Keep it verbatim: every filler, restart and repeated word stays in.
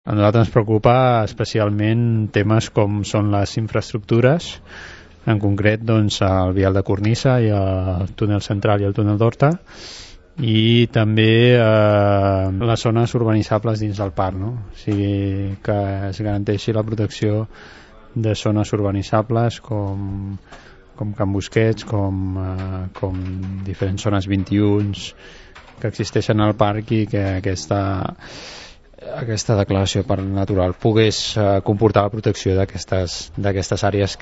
A nosaltres ens preocupa especialment temes com són les infraestructures, en concret doncs, el vial de Cornissa i el túnel central i el túnel d'Horta, i també eh, les zones urbanitzables dins del parc, no? O sigui, que es garanteixi la protecció de zones urbanitzables com, com Can Busquets, com, eh, com diferents zones vint i u que existeixen al parc, i que aquesta aquesta declaració de parc natural pogués eh, comportar la protecció d'aquestes d'aquestes àrees